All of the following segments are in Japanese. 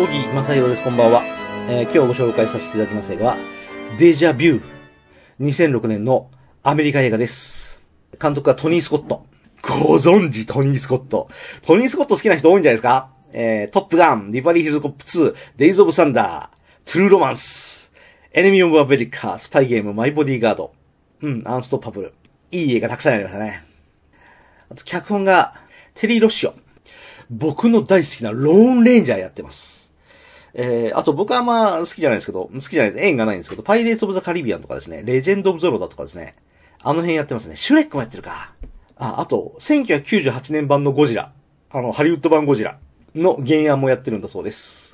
小木正宏です。こんばんは。今日ご紹介させていただきます映画は、デジャビュー。2006年のアメリカ映画です。監督はトニー・スコット。ご存知、トニー・スコット。トニー・スコット好きな人多いんじゃないですか？トップガン、ビバリーヒルズコップ2、デイズ・オブ・サンダー、トゥルー・ロマンス、エネミー・オブ・アメリカ、スパイゲーム、マイ・ボディーガード、アンストッパブル。いい映画たくさんありましたね。あと、脚本が、テリー・ロッシオ。僕の大好きなローン・レンジャーやってます。あと僕は好きじゃないですけど、好きじゃないです。縁がないんですけど、パイレーツ・オブ・ザ・カリビアンとかですね、レジェンド・オブ・ゾロだとかですね、あの辺やってますね。シュレックもやってるか。あと、1998年版のゴジラ、ハリウッド版ゴジラの原案もやってるんだそうです。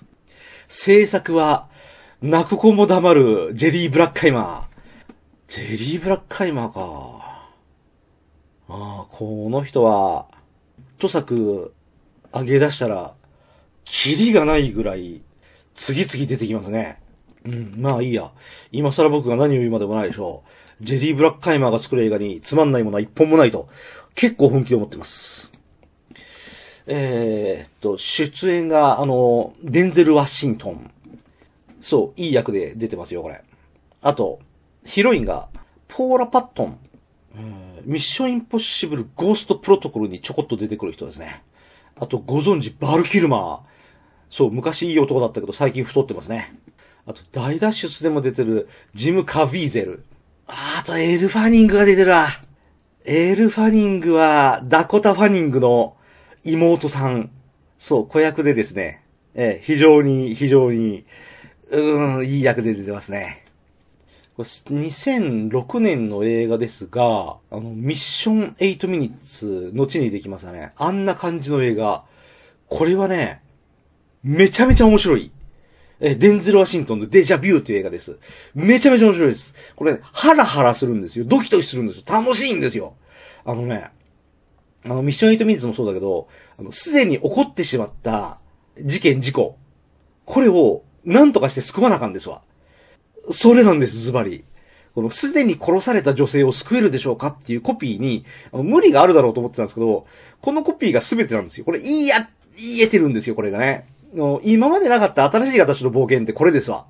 制作は、泣く子も黙る、ジェリー・ブラッカイマー。ジェリー・ブラッカイマーか。この人は、著作、上げ出したら、キリがないぐらい、次々出てきますね。まあいいや。今更僕が何を言うまでもないでしょう。ジェリー・ブラッカイマーが作る映画につまんないものは一本もないと、結構本気で思ってます。出演が、デンゼル・ワシントン。そう、いい役で出てますよ、これ。あと、ヒロインが、ポーラ・パットン。ミッション・インポッシブル・ゴースト・プロトコルにちょこっと出てくる人ですね。あと、ご存知、バル・キルマー。そう、昔いい男だったけど、最近太ってますね。あと、大脱出でも出てる、ジム・カビーゼル。あと、エル・ファニングが出てるわ。エル・ファニングは、ダコタ・ファニングの妹さん。そう、子役でですね。非常に、いい役で出てますね。2006年の映画ですが、ミッション8ミニッツ、後にできましたね。あんな感じの映画。これはね、めちゃめちゃ面白い。デンゼル・ワシントンのデジャビューという映画です。めちゃめちゃ面白いです。これね、ハラハラするんですよ。ドキドキするんですよ。楽しいんですよ。ミッション8ミニッツもそうだけど、すでに起こってしまった事故。これを、なんとかして救わなあかんですわ。それなんです、ズバリ。この、すでに殺された女性を救えるでしょうかっていうコピーに、無理があるだろうと思ってたんですけど、このコピーが全てなんですよ。これ、言えてるんですよ、これがね。今までなかった新しい形の冒険ってこれですわ。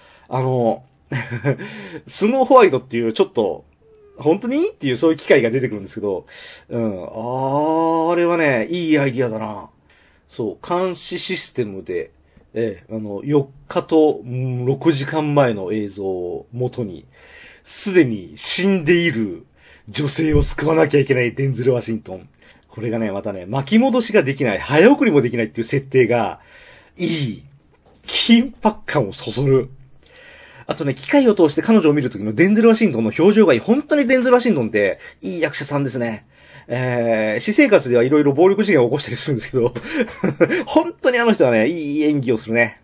スノーホワイトっていうちょっと、本当にっていうそういう機会が出てくるんですけど、あれはね、いいアイディアだな。そう、監視システムで、4日と6時間前の映像を元に、すでに死んでいる女性を救わなきゃいけないデンゼル・ワシントン。これがね、またね、巻き戻しができない、早送りもできないっていう設定が、いい。緊迫感をそそる。あとね、機械を通して彼女を見るときのデンゼル・ワシントンの表情がいい。本当にデンゼル・ワシントンって、いい役者さんですね。私生活ではいろいろ暴力事件を起こしたりするんですけど、本当にあの人はね、いい演技をするね。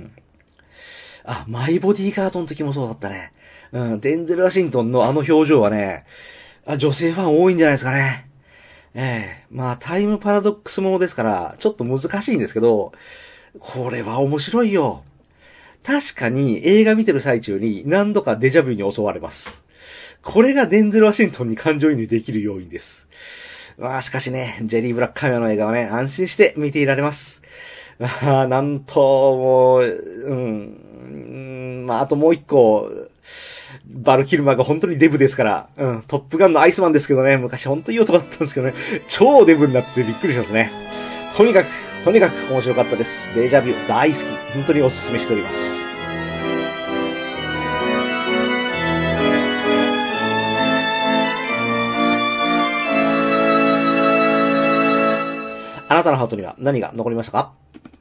マイ・ボディーガードの時もそうだったね。デンゼル・ワシントンのあの表情はね、女性ファン多いんじゃないですかね。タイムパラドックスものですから、ちょっと難しいんですけど、これは面白いよ。確かに映画見てる最中に何度かデジャブに襲われます。これがデンゼル・ワシントンに感情移入できる要因です。しかしね、ジェリー・ブラックカイマーの映画はね、安心して見ていられます。なんと、もう、あともう一個、バル・キルマーが本当にデブですから、トップガンのアイスマンですけどね、昔本当にいい男だったんですけどね、超デブになっててびっくりしますね。とにかく面白かったです。デジャビュー大好き。本当におすすめしております。あなたのハートには何が残りましたか？